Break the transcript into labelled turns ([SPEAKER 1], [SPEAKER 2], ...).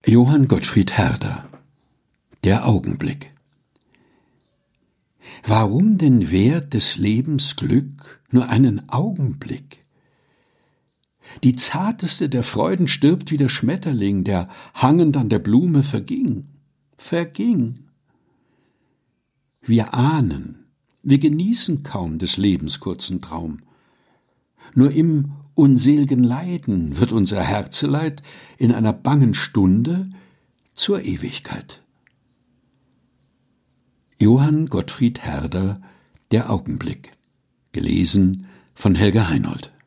[SPEAKER 1] Johann Gottfried Herder: Der Augenblick. Warum denn währt des Lebens Glück nur einen Augenblick? Die zarteste der Freuden stirbt wie der Schmetterling, der hangend an der Blume verging. Wir ahnen, wir genießen kaum des Lebens kurzen Traum. Nur im unsel'gen Leiden wird unser Herzeleid in einer bangen Stunde zur Ewigkeit. Johann Gottfried Herder: Der Augenblick. Gelesen von Helga Heinold.